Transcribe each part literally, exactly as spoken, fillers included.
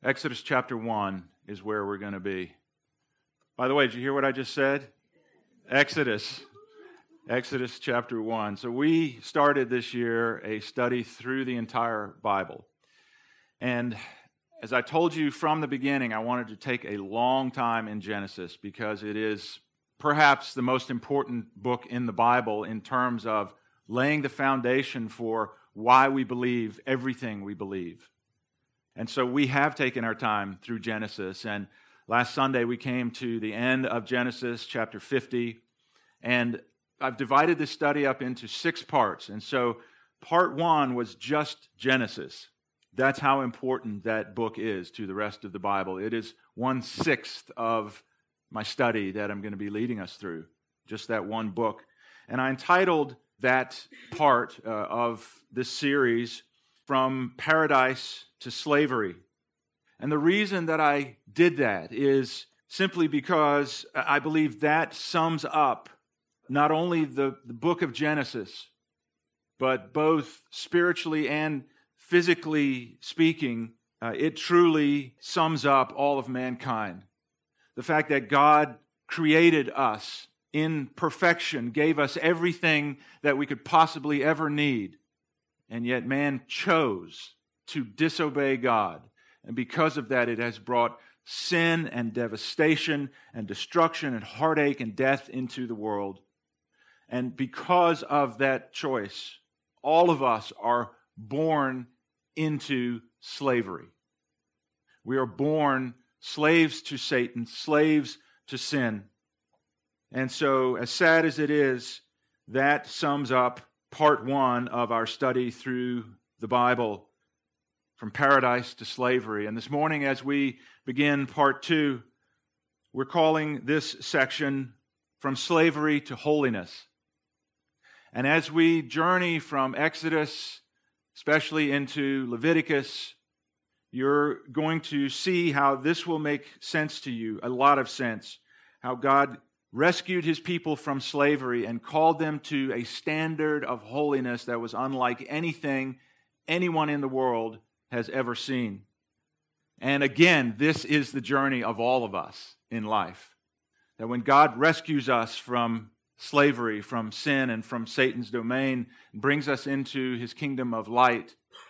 Exodus chapter one is where we're going to be. By the way, did you hear what I just said? Exodus. Exodus chapter one. So we started this year a study through the entire Bible. And as I told you from the beginning, I wanted to take a long time in Genesis because it is perhaps the most important book in the Bible in terms of laying the foundation for why we believe everything we believe. And so we have taken our time through Genesis. And last Sunday we came to the end of Genesis chapter fifty. And I've divided this study up into six parts. And so part one was just Genesis. That's how important that book is to the rest of the Bible. It is one-sixth of my study that I'm going to be leading us through, just that one book. And I entitled that part uh, of this series, From Paradise to Slavery. And the reason that I did that is simply because I believe that sums up not only the, the book of Genesis, but both spiritually and physically speaking, uh, it truly sums up all of mankind. The fact that God created us in perfection, gave us everything that we could possibly ever need, and yet man chose to disobey God. And because of that, it has brought sin and devastation and destruction and heartache and death into the world. And because of that choice, all of us are born into slavery. We are born slaves to Satan, slaves to sin. And so, as sad as it is, that sums up part one of our study through the Bible, From Paradise to Slavery. And this morning, as we begin part two, we're calling this section From Slavery to Holiness. And as we journey from Exodus, especially into Leviticus, you're going to see how this will make sense to you, a lot of sense, how God rescued his people from slavery and called them to a standard of holiness that was unlike anything anyone in the world has ever seen. And again, this is the journey of all of us in life. That when God rescues us from slavery, from sin and from Satan's domain, and brings us into his kingdom of light,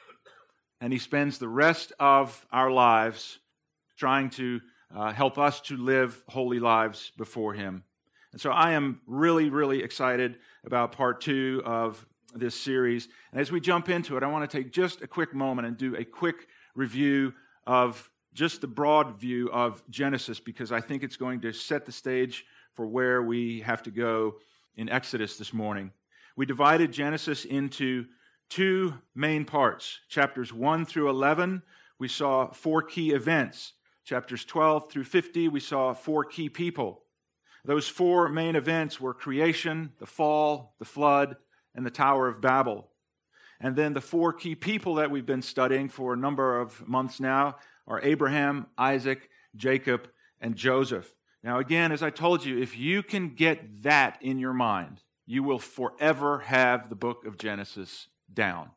and he spends the rest of our lives trying to uh, help us to live holy lives before him. And so I am really, really excited about part two of this series. And as we jump into it, I want to take just a quick moment and do a quick review of just the broad view of Genesis, because I think it's going to set the stage for where we have to go in Exodus this morning. We divided Genesis into two main parts. Chapters one through eleven, we saw four key events. Chapters twelve through fifty, we saw four key people. Those four main events were creation, the fall, the flood, and the Tower of Babel. And then the four key people that we've been studying for a number of months now are Abraham, Isaac, Jacob, and Joseph. Now again, as I told you, if you can get that in your mind, you will forever have the book of Genesis down.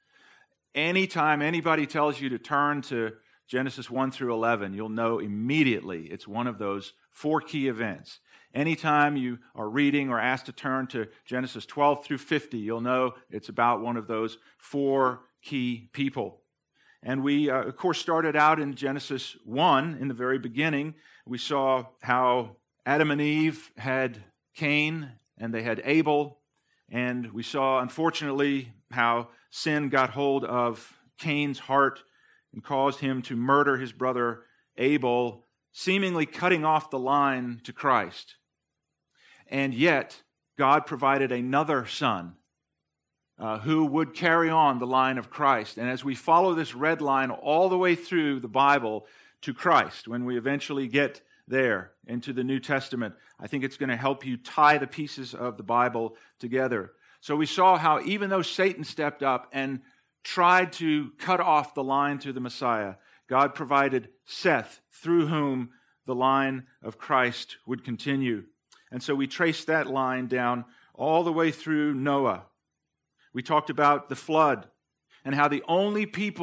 Anytime anybody tells you to turn to Genesis one through eleven, you'll know immediately it's one of those four key events. Anytime you are reading or asked to turn to Genesis twelve through fifty, you'll know it's about one of those four key people. And we, uh, of course, started out in Genesis one, in the very beginning. We saw how Adam and Eve had Cain and they had Abel. And we saw, unfortunately, how sin got hold of Cain's heart and caused him to murder his brother Abel, seemingly cutting off the line to Christ. And yet, God provided another son uh, who would carry on the line of Christ. And as we follow this red line all the way through the Bible to Christ, when we eventually get there into the New Testament, I think it's going to help you tie the pieces of the Bible together. So we saw how even though Satan stepped up and tried to cut off the line to the Messiah, God provided Seth, through whom the line of Christ would continue. And so we traced that line down all the way through Noah. We talked about the flood and how the only people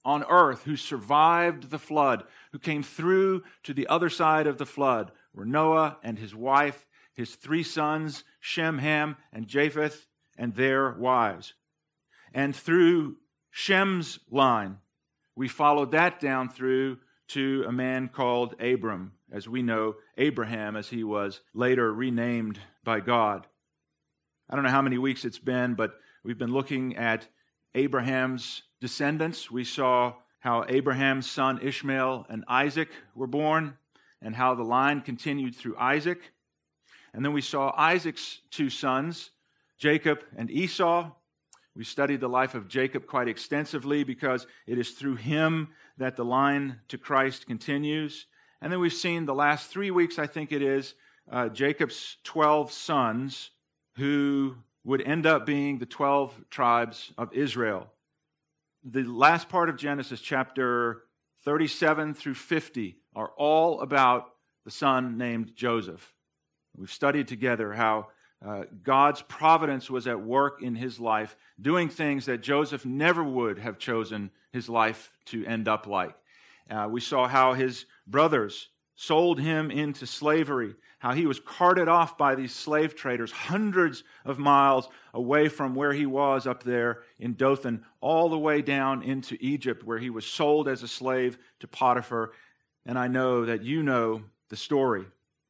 on earth who survived the flood, who came through to the other side of the flood, were Noah and his wife, his three sons, Shem, Ham, and Japheth, and their wives. And through Shem's line, we followed that down through to a man called Abram, as we know Abraham, as he was later renamed by God. I don't know how many weeks it's been, but we've been looking at Abraham's descendants. We saw how Abraham's son Ishmael and Isaac were born, and how the line continued through Isaac. And then we saw Isaac's two sons, Jacob and Esau. We studied the life of Jacob quite extensively because it is through him that the line to Christ continues. And then we've seen the last three weeks, I think it is, uh, Jacob's twelve sons who would end up being the twelve tribes of Israel. The last part of Genesis, chapter thirty-seven through fifty, are all about the son named Joseph. We've studied together how uh, God's providence was at work in his life, doing things that Joseph never would have chosen his life to end up like. Uh, we saw how his brothers sold him into slavery, how he was carted off by these slave traders hundreds of miles away from where he was up there in Dothan, all the way down into Egypt, where he was sold as a slave to Potiphar. And I know that you know the story.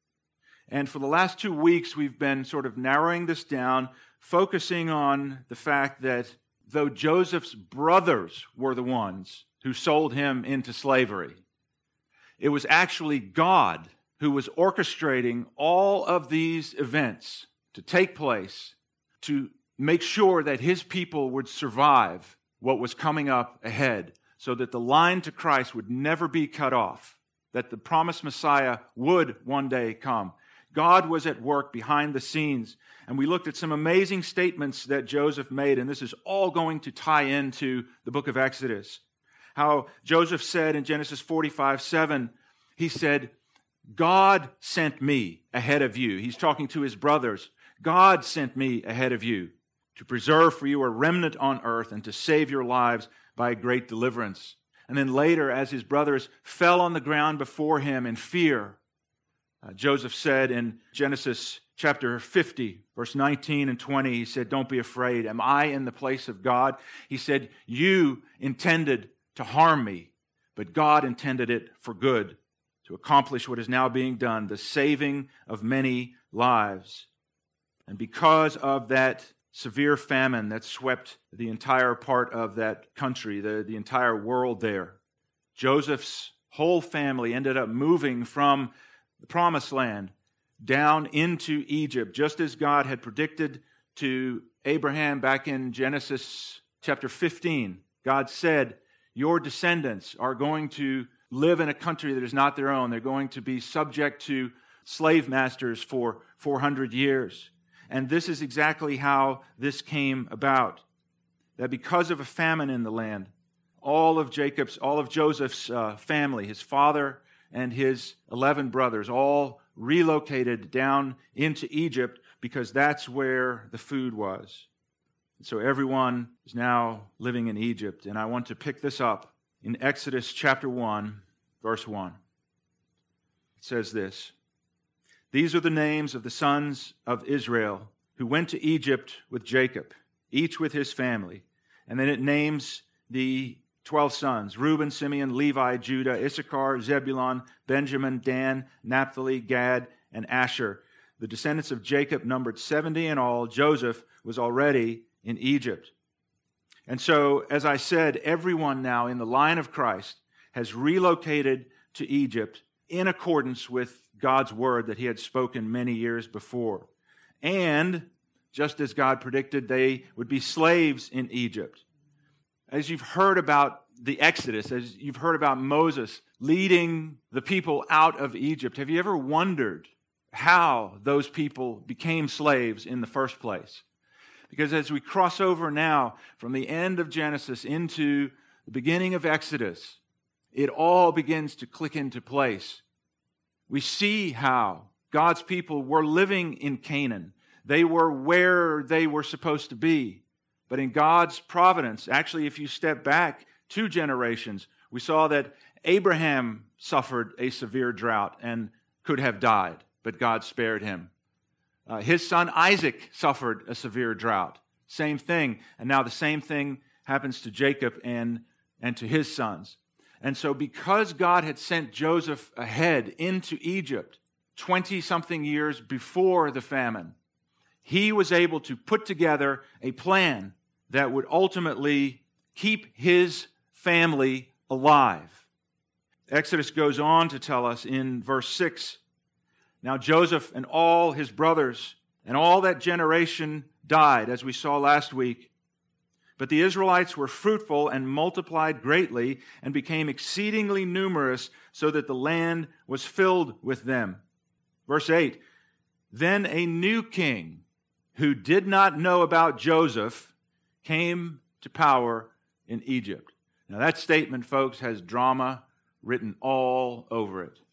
And for the last two weeks, we've been sort of narrowing this down, focusing on the fact that though Joseph's brothers were the ones who sold him into slavery, it was actually God who was orchestrating all of these events to take place to make sure that his people would survive what was coming up ahead, so that the line to Christ would never be cut off, that the promised Messiah would one day come. God was at work behind the scenes, and we looked at some amazing statements that Joseph made, and this is all going to tie into the book of Exodus. How Joseph said in Genesis forty-five seven, he said, God sent me ahead of you. He's talking to his brothers. God sent me ahead of you to preserve for you a remnant on earth and to save your lives by a great deliverance. And then later, as his brothers fell on the ground before him in fear, uh, Joseph said in Genesis chapter fifty, verse nineteen and twenty, he said, don't be afraid. Am I in the place of God? He said, you intended to harm me, but God intended it for good, to accomplish what is now being done, the saving of many lives. And because of that severe famine that swept the entire part of that country, the, the entire world there, Joseph's whole family ended up moving from the promised land down into Egypt, just as God had predicted to Abraham back in Genesis chapter fifteen. God said, your descendants are going to live in a country that is not their own. They're going to be subject to slave masters for four hundred years. And this is exactly how this came about. That because of a famine in the land, all of Jacob's, all of Joseph's uh, family, his father and his eleven brothers, all relocated down into Egypt because that's where the food was. So everyone is now living in Egypt. And I want to pick this up in Exodus chapter one, verse one. It says this, these are the names of the sons of Israel who went to Egypt with Jacob, each with his family. And then it names the twelve sons, Reuben, Simeon, Levi, Judah, Issachar, Zebulun, Benjamin, Dan, Naphtali, Gad, and Asher. The descendants of Jacob numbered seventy in all. Joseph was already in Egypt. And so, as I said, everyone now in the line of Christ has relocated to Egypt in accordance with God's word that he had spoken many years before. And, just as God predicted, they would be slaves in Egypt. As you've heard about the Exodus, as you've heard about Moses leading the people out of Egypt, have you ever wondered how those people became slaves in the first place? Because as we cross over now from the end of Genesis into the beginning of Exodus, it all begins to click into place. We see how God's people were living in Canaan. They were where they were supposed to be. But in God's providence, actually, if you step back two generations. We saw that Abraham suffered a severe drought and could have died, but God spared him. Uh, his son Isaac suffered a severe drought. Same thing. And now the same thing happens to Jacob and, and to his sons. And so because God had sent Joseph ahead into Egypt twenty-something years before the famine, he was able to put together a plan that would ultimately keep his family alive. Exodus goes on to tell us in verse six, now Joseph and all his brothers and all that generation died, as we saw last week. But the Israelites were fruitful and multiplied greatly and became exceedingly numerous, so that the land was filled with them. Verse eight, then a new king who did not know about Joseph came to power in Egypt. Now that statement, folks, has drama written all over it.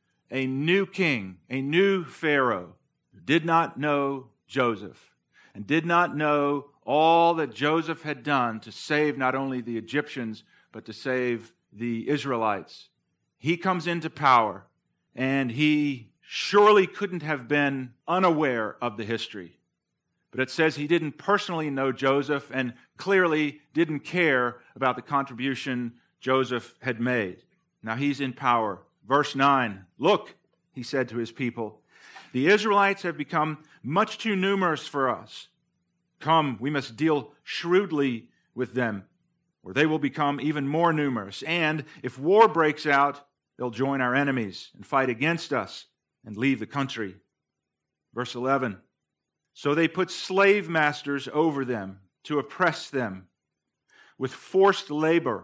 A new king, a new Pharaoh, who did not know Joseph and did not know all that Joseph had done to save not only the Egyptians, but to save the Israelites. He comes into power, and he surely couldn't have been unaware of the history. But it says he didn't personally know Joseph and clearly didn't care about the contribution Joseph had made. Now he's in power. Verse nine, look, he said to his people, the Israelites have become much too numerous for us. Come, we must deal shrewdly with them, or they will become even more numerous. And if war breaks out, they'll join our enemies and fight against us and leave the country. Verse eleven, so they put slave masters over them to oppress them with forced labor.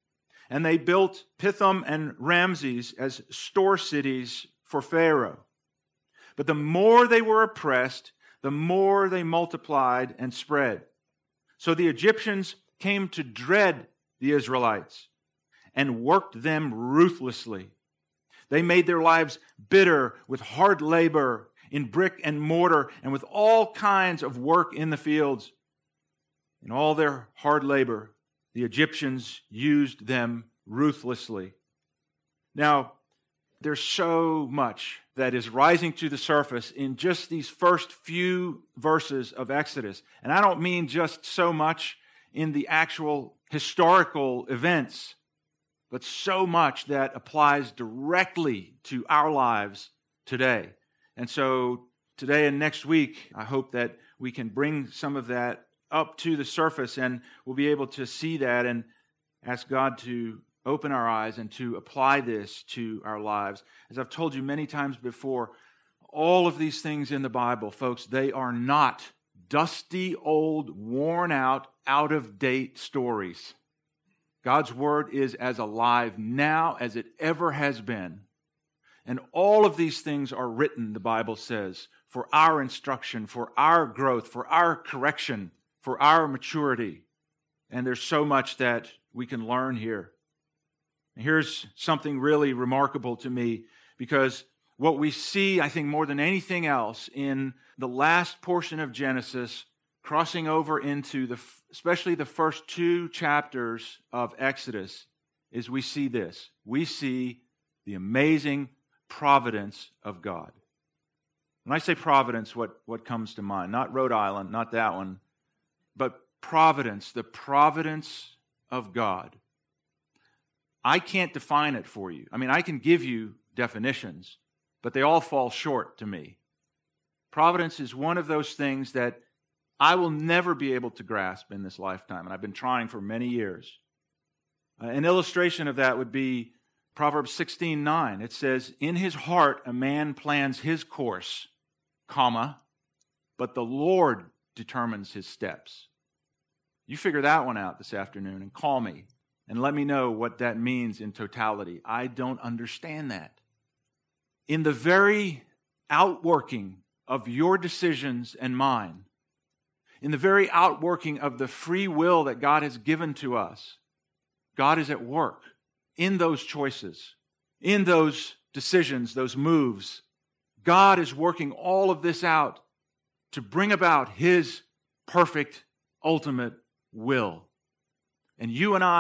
And they built Pithom and Ramses as store cities for Pharaoh. But the more they were oppressed, the more they multiplied and spread. So the Egyptians came to dread the Israelites and worked them ruthlessly. They made their lives bitter with hard labor in brick and mortar and with all kinds of work in the fields. In all their hard labor, the Egyptians used them ruthlessly. Now, there's so much that is rising to the surface in just these first few verses of Exodus. And I don't mean just so much in the actual historical events, but so much that applies directly to our lives today. And so today and next week, I hope that we can bring some of that up to the surface and we'll be able to see that and ask God to open our eyes and to apply this to our lives. As I've told you many times before, all of these things in the Bible, folks, they are not dusty, old, worn out, out-of-date stories. God's Word is as alive now as it ever has been. And all of these things are written, the Bible says, for our instruction, for our growth, for our correction, for our maturity. And there's so much that we can learn here. Here's something really remarkable to me, because what we see, I think, more than anything else in the last portion of Genesis, crossing over into the, especially the first two chapters of Exodus, is we see this. We see the amazing providence of God. When I say providence, what, what comes to mind? Not Rhode Island, not that one, but providence, the providence of God. I can't define it for you. I mean, I can give you definitions, but they all fall short to me. Providence is one of those things that I will never be able to grasp in this lifetime, and I've been trying for many years. Uh, an illustration of that would be Proverbs sixteen nine. It says, in his heart a man plans his course, comma, but the Lord determines his steps. You figure that one out this afternoon and call me. And let me know what that means in totality. I don't understand that. In the very outworking of your decisions and mine, in the very outworking of the free will that God has given to us, God is at work in those choices, in those decisions, those moves. God is working all of this out to bring about His perfect, ultimate will. And you and I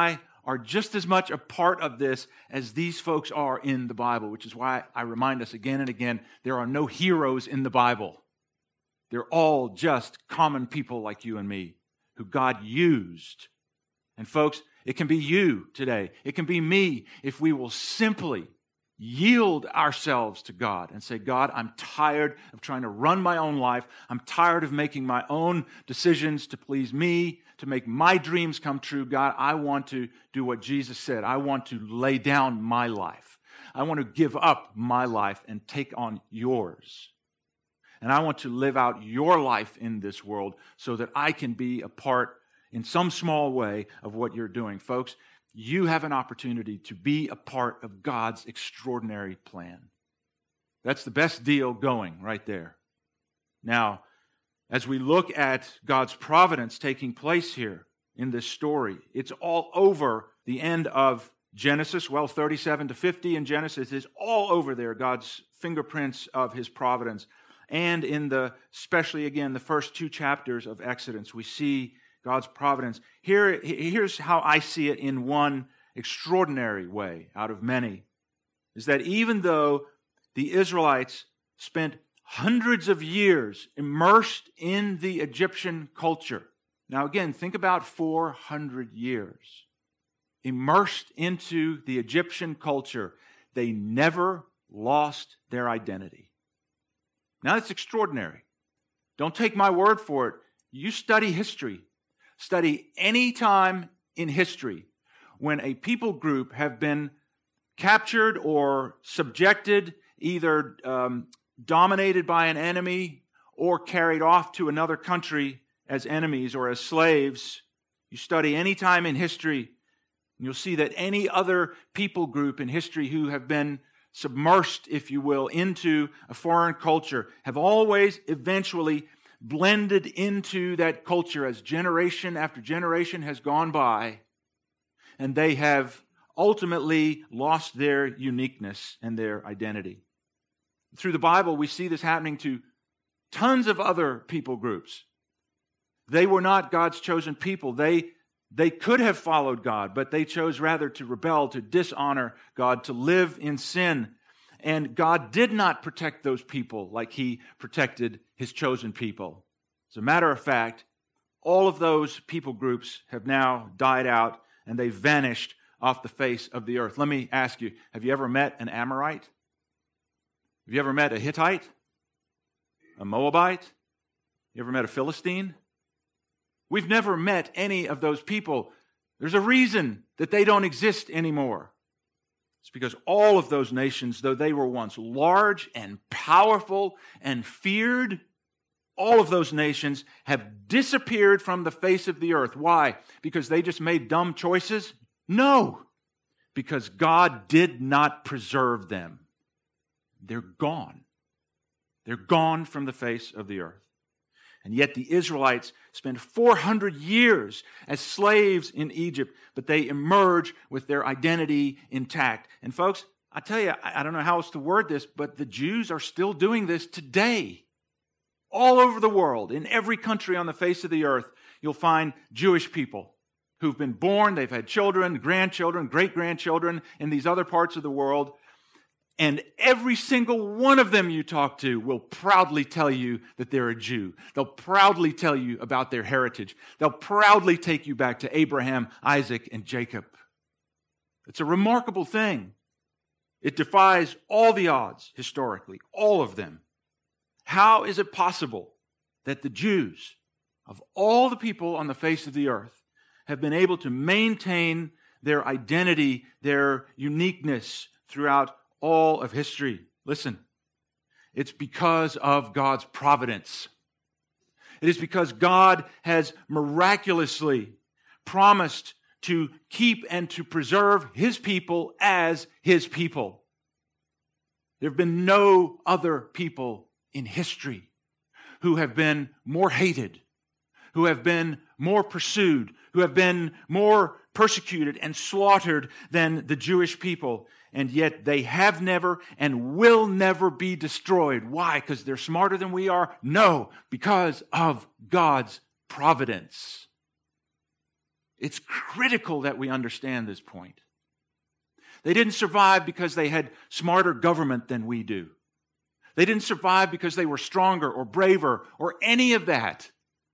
are just as much a part of this as these folks are in the Bible, which is why I remind us again and again, there are no heroes in the Bible. They're all just common people like you and me who God used. And folks, it can be you today. It can be me if we will simply yield ourselves to God and say, God, I'm tired of trying to run my own life. I'm tired of making my own decisions to please me, to make my dreams come true. God, I want to do what Jesus said. I want to lay down my life. I want to give up my life and take on yours. And I want to live out your life in this world so that I can be a part in some small way of what you're doing. Folks, you have an opportunity to be a part of God's extraordinary plan. That's the best deal going right there. Now, as we look at God's providence taking place here in this story, it's all over the end of Genesis. Well, thirty-seven to fifty in Genesis is all over there, God's fingerprints of his providence. And in the, especially again, the first two chapters of Exodus, we see God's providence. Here, here's how I see it in one extraordinary way out of many, is that even though the Israelites spent hundreds of years immersed in the Egyptian culture, now again, think about four hundred years, immersed into the Egyptian culture, they never lost their identity. Now that's extraordinary. Don't take my word for it. You study history. Study any time in history when a people group have been captured or subjected, either um, dominated by an enemy or carried off to another country as enemies or as slaves. You study any time in history, and you'll see that any other people group in history who have been submersed, if you will, into a foreign culture have always eventually blended into that culture as generation after generation has gone by, and they have ultimately lost their uniqueness and their identity. Through the Bible, we see this happening to tons of other people groups. They were not God's chosen people. They, they could have followed God, but they chose rather to rebel, to dishonor God, to live in sin. And God did not protect those people like he protected his chosen people. As a matter of fact, all of those people groups have now died out and they've vanished off the face of the earth. Let me ask you, have you ever met an Amorite? Have you ever met a Hittite? A Moabite? You ever met a Philistine? We've never met any of those people. There's a reason that they don't exist anymore. It's because all of those nations, though they were once large and powerful and feared, all of those nations have disappeared from the face of the earth. Why? Because they just made dumb choices? No, because God did not preserve them. They're gone. They're gone from the face of the earth. And yet the Israelites spend four hundred years as slaves in Egypt, but they emerge with their identity intact. And folks, I tell you, I don't know how else to word this, but the Jews are still doing this today. All over the world, in every country on the face of the earth, you'll find Jewish people who've been born, they've had children, grandchildren, great-grandchildren in these other parts of the world. And every single one of them you talk to will proudly tell you that they're a Jew. They'll proudly tell you about their heritage. They'll proudly take you back to Abraham, Isaac, and Jacob. It's a remarkable thing. It defies all the odds, historically, all of them. How is it possible that the Jews, of all the people on the face of the earth, have been able to maintain their identity, their uniqueness throughout all of history? Listen, it's because of God's providence. It is because God has miraculously promised to keep and to preserve his people as his people. There have been no other people in history who have been more hated, who have been more pursued, who have been more persecuted and slaughtered than the Jewish people. And yet they have never and will never be destroyed. Why? Because they're smarter than we are? No, because of God's providence. It's critical that we understand this point. They didn't survive because they had smarter government than we do. They didn't survive because they were stronger or braver or any of that.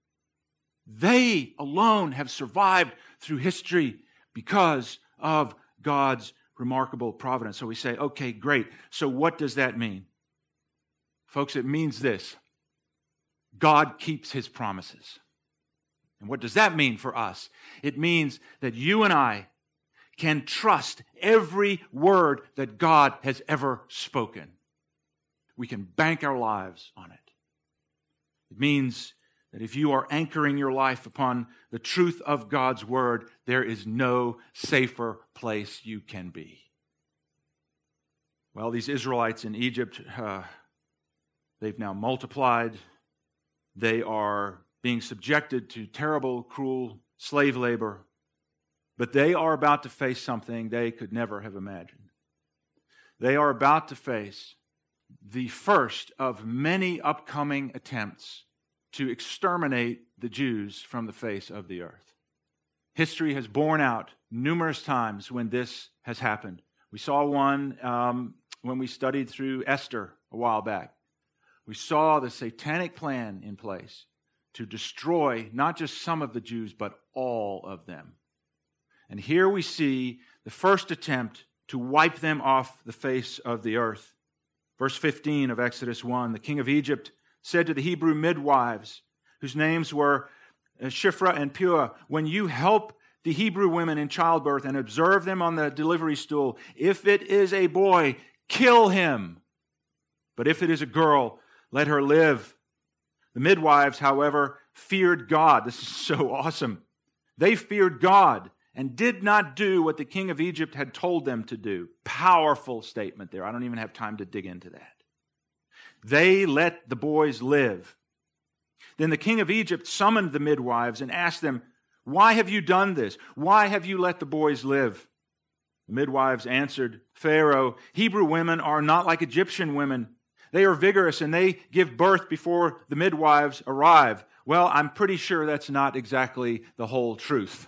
They alone have survived through history because of God's remarkable providence. So we say, okay, great. So what does that mean? Folks, it means this. God keeps his promises. And what does that mean for us? It means that you and I can trust every word that God has ever spoken. We can bank our lives on it. It means that if you are anchoring your life upon the truth of God's word, there is no safer place you can be. Well, these Israelites in Egypt, uh, they've now multiplied. They are being subjected to terrible, cruel slave labor. But they are about to face something they could never have imagined. They are about to face the first of many upcoming attempts to exterminate the Jews from the face of the earth. History has borne out numerous times when this has happened. We saw one um, when we studied through Esther a while back. We saw the satanic plan in place to destroy not just some of the Jews, but all of them. And here we see the first attempt to wipe them off the face of the earth. Verse fifteen of Exodus one, the king of Egypt said to the Hebrew midwives, whose names were Shiphrah and Puah, when you help the Hebrew women in childbirth and observe them on the delivery stool, if it is a boy, kill him. But if it is a girl, let her live. The midwives, however, feared God. This is so awesome. They feared God and did not do what the king of Egypt had told them to do. Powerful statement there. I don't even have time to dig into that. They let the boys live. Then the king of Egypt summoned the midwives and asked them, why have you done this? Why have you let the boys live? The midwives answered, Pharaoh, Hebrew women are not like Egyptian women. They are vigorous and they give birth before the midwives arrive. Well, I'm pretty sure that's not exactly the whole truth.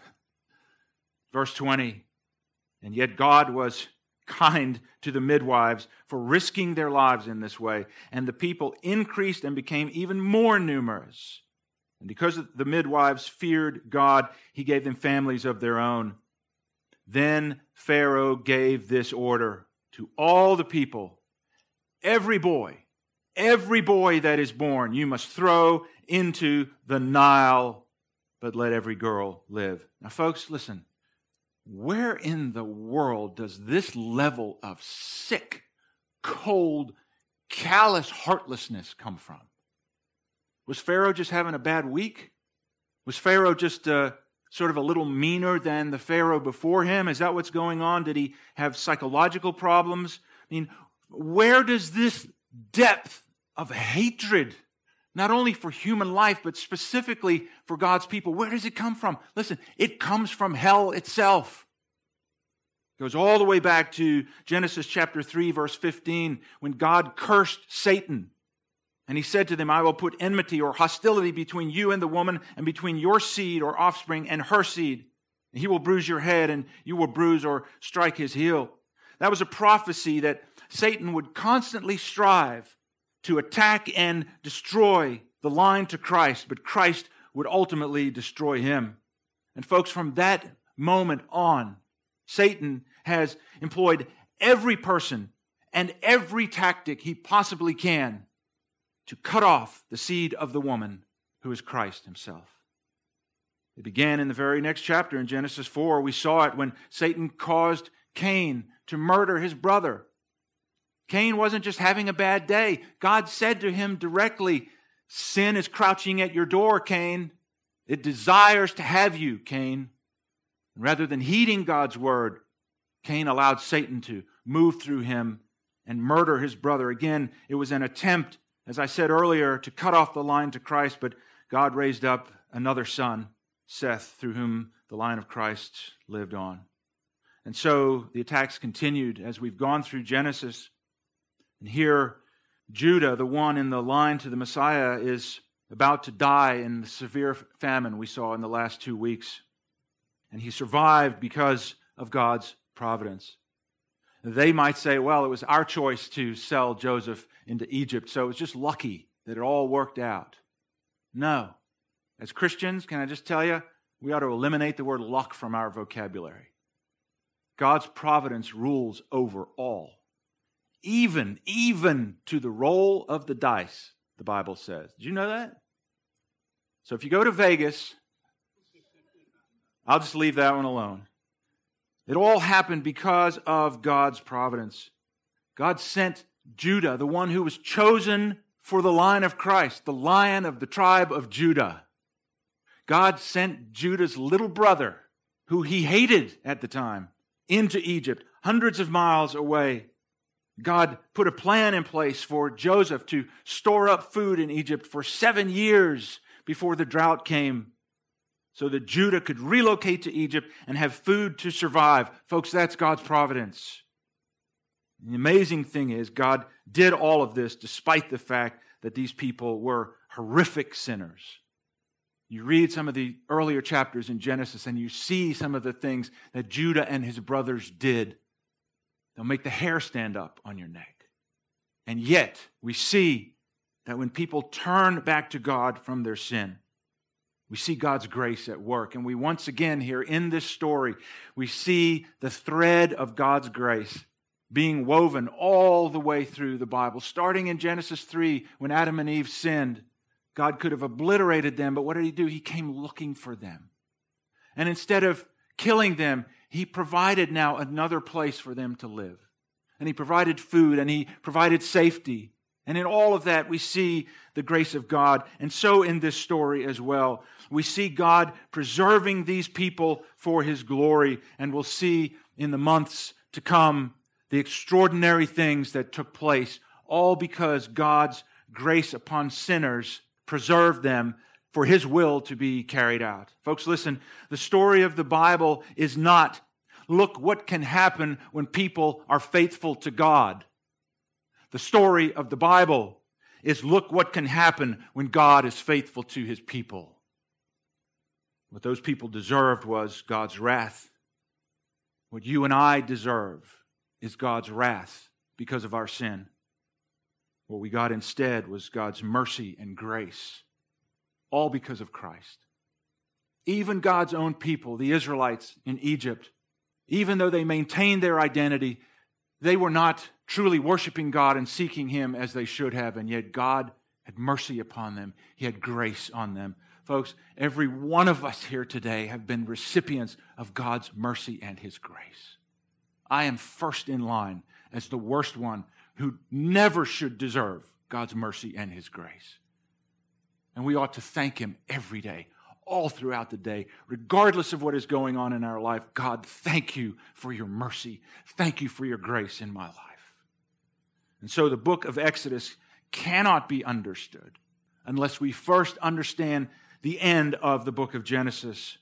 Verse twenty, and yet God was kind to the midwives for risking their lives in this way, and the people increased and became even more numerous. And because the midwives feared God, he gave them families of their own. Then Pharaoh gave this order to all the people, every boy, every boy that is born, you must throw into the Nile, but let every girl live. Now, folks, listen. Where in the world does this level of sick, cold, callous heartlessness come from? Was Pharaoh just having a bad week? Was Pharaoh just uh, sort of a little meaner than the Pharaoh before him? Is that what's going on? Did he have psychological problems? I mean, where does this depth of hatred, not only for human life, but specifically for God's people, where does it come from? Listen, it comes from hell itself. It goes all the way back to Genesis chapter three, verse fifteen, when God cursed Satan. And he said to them, I will put enmity or hostility between you and the woman, and between your seed or offspring and her seed. And he will bruise your head, and you will bruise or strike his heel. That was a prophecy that Satan would constantly strive to attack and destroy the line to Christ, but Christ would ultimately destroy him. And folks, from that moment on, Satan has employed every person and every tactic he possibly can to cut off the seed of the woman who is Christ himself. It began in the very next chapter in Genesis four. We saw it when Satan caused Cain to murder his brother. Cain wasn't just having a bad day. God said to him directly, sin is crouching at your door, Cain. It desires to have you, Cain. And rather than heeding God's word, Cain allowed Satan to move through him and murder his brother. Again, it was an attempt, as I said earlier, to cut off the line to Christ, but God raised up another son, Seth, through whom the line of Christ lived on. And so the attacks continued as we've gone through Genesis. And here, Judah, the one in the line to the Messiah, is about to die in the severe famine we saw in the last two weeks. and he survived because of God's providence. They might say, well, it was our choice to sell Joseph into Egypt, so it was just lucky that it all worked out. No. As Christians, can I just tell you, we ought to eliminate the word luck from our vocabulary. God's providence rules over all. Even, even to the roll of the dice, the Bible says. Did you know that? So if you go to Vegas, I'll just leave that one alone. It all happened because of God's providence. God sent Judah, the one who was chosen for the line of Christ, the Lion of the tribe of Judah. God sent Judah's little brother, who he hated at the time, into Egypt, hundreds of miles away. God put a plan in place for Joseph to store up food in Egypt for seven years before the drought came, so that Judah could relocate to Egypt and have food to survive. Folks, that's God's providence. The amazing thing is, God did all of this despite the fact that these people were horrific sinners. You read some of the earlier chapters in Genesis and you see some of the things that Judah and his brothers did. They'll make the hair stand up on your neck. And yet, we see that when people turn back to God from their sin, we see God's grace at work. And we once again here in this story, we see the thread of God's grace being woven all the way through the Bible. Starting in Genesis three, when Adam and Eve sinned, God could have obliterated them, but what did he do? He came looking for them. And instead of killing them, he provided now another place for them to live. And he provided food, and he provided safety. And in all of that, we see the grace of God. And so in this story as well, we see God preserving these people for his glory. And we'll see in the months to come the extraordinary things that took place, all because God's grace upon sinners preserved them for his will to be carried out. Folks, listen, the story of the Bible is not, look what can happen when people are faithful to God. The story of the Bible is, look what can happen when God is faithful to his people. What those people deserved was God's wrath. What you and I deserve is God's wrath because of our sin. What we got instead was God's mercy and grace, all because of Christ. Even God's own people, the Israelites in Egypt, even though they maintained their identity, they were not truly worshiping God and seeking him as they should have, and yet God had mercy upon them. He had grace on them. Folks, every one of us here today have been recipients of God's mercy and his grace. I am first in line as the worst one who never should deserve God's mercy and his grace. And we ought to thank him every day, all throughout the day, regardless of what is going on in our life. God, thank you for your mercy. Thank you for your grace in my life. And so the book of Exodus cannot be understood unless we first understand the end of the book of Genesis.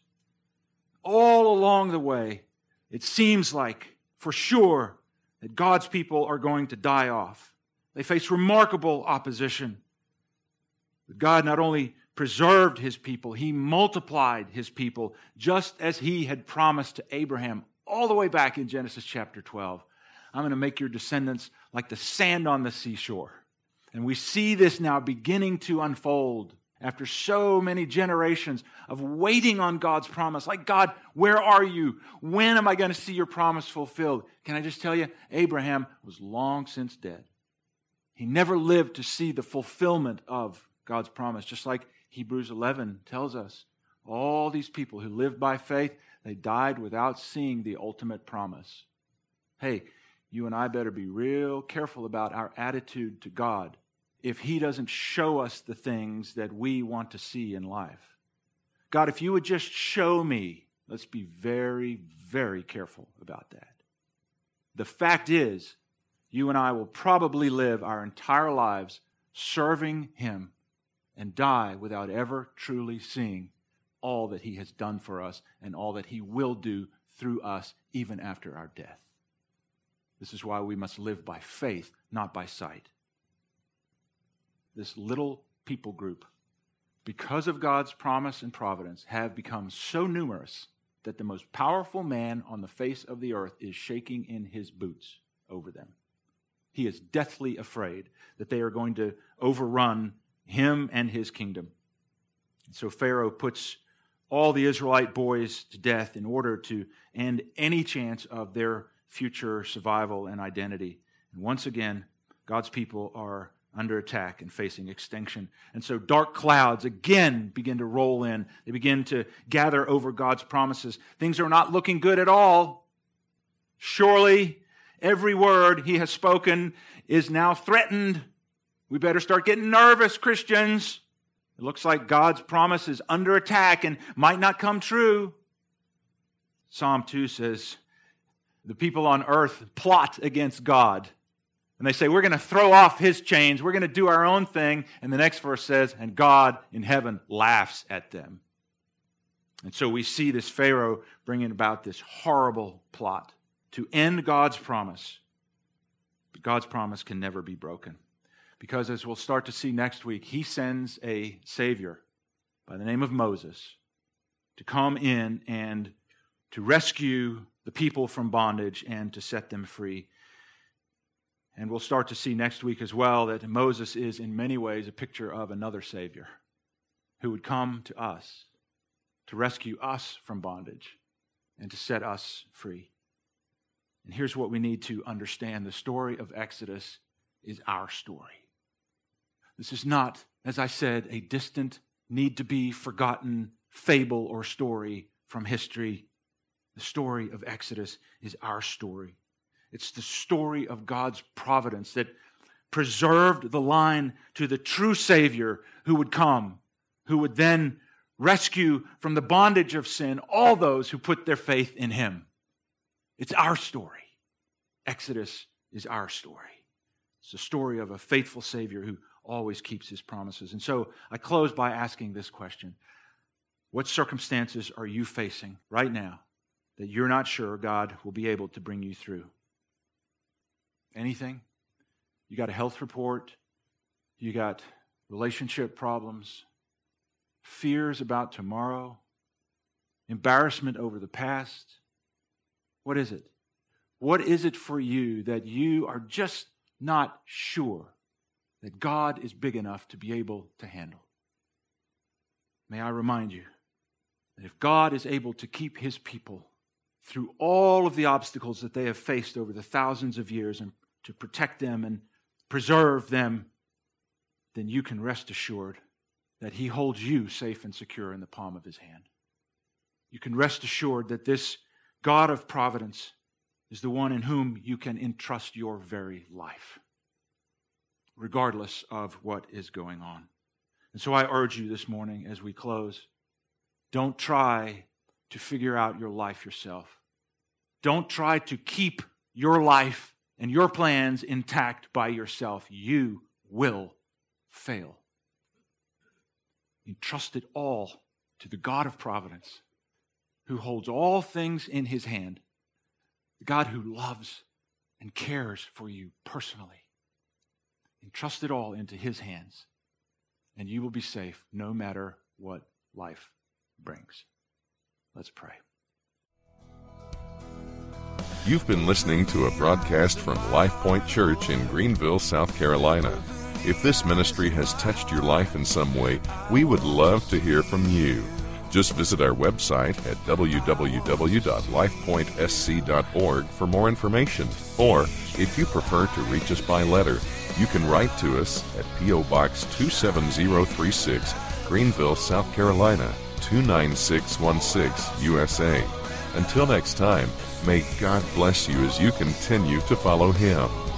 All along the way, it seems like, for sure, that God's people are going to die off. They face remarkable opposition. But God not only preserved his people, he multiplied his people, just as he had promised to Abraham all the way back in Genesis chapter twelve. I'm going to make your descendants like the sand on the seashore. And we see this now beginning to unfold after so many generations of waiting on God's promise. Like, God, where are you? When am I going to see your promise fulfilled? Can I just tell you, Abraham was long since dead. He never lived to see the fulfillment of God's promise, just like Hebrews eleven tells us. All these people who lived by faith, they died without seeing the ultimate promise. Hey, you and I better be real careful about our attitude to God if he doesn't show us the things that we want to see in life. God, if you would just show me, let's be very, very careful about that. The fact is, you and I will probably live our entire lives serving him and die without ever truly seeing all that he has done for us and all that he will do through us even after our death. This is why we must live by faith, not by sight. This little people group, because of God's promise and providence, have become so numerous that the most powerful man on the face of the earth is shaking in his boots over them. He is deathly afraid that they are going to overrun him and his kingdom. And so Pharaoh puts all the Israelite boys to death in order to end any chance of their future survival and identity. And once again, God's people are under attack and facing extinction. And so dark clouds again begin to roll in. They begin to gather over God's promises. Things are not looking good at all. Surely every word he has spoken is now threatened. We better start getting nervous, Christians. It looks like God's promise is under attack and might not come true. Psalm two says, the people on earth plot against God. And they say, we're going to throw off his chains. We're going to do our own thing. And the next verse says, and God in heaven laughs at them. And so we see this Pharaoh bringing about this horrible plot to end God's promise. But God's promise can never be broken. Because as we'll start to see next week, he sends a Savior by the name of Moses to come in and to rescue the people from bondage and to set them free. And we'll start to see next week as well that Moses is in many ways a picture of another Savior who would come to us to rescue us from bondage and to set us free. And here's what we need to understand. The story of Exodus is our story. This is not, as I said, a distant, need-to-be-forgotten fable or story from history. The story of Exodus is our story. It's the story of God's providence that preserved the line to the true Savior who would come, who would then rescue from the bondage of sin all those who put their faith in him. It's our story. Exodus is our story. It's the story of a faithful Savior who always keeps his promises. And so I close by asking this question. What circumstances are you facing right now that you're not sure God will be able to bring you through? Anything? You got a health report? You got relationship problems? Fears about tomorrow? Embarrassment over the past? What is it? What is it for you that you are just not sure that God is big enough to be able to handle? May I remind you that if God is able to keep his people through all of the obstacles that they have faced over the thousands of years and to protect them and preserve them, then you can rest assured that he holds you safe and secure in the palm of his hand. You can rest assured that this God of providence is the one in whom you can entrust your very life, regardless of what is going on. And so I urge you this morning as we close, don't try to figure out your life yourself. Don't try to keep your life and your plans intact by yourself. You will fail. Entrust it all to the God of providence, who holds all things in his hand, the God who loves and cares for you personally. Entrust it all into his hands, and you will be safe no matter what life brings. Let's pray. You've been listening to a broadcast from Life Point Church in Greenville, South Carolina. If this ministry has touched your life in some way, we would love to hear from you. Just visit our website at w w w dot life point s c dot org for more information. Or, if you prefer to reach us by letter, you can write to us at P O Box two seven zero three six, Greenville, South Carolina, two nine six one six, U S A. Until next time, may God bless you as you continue to follow him.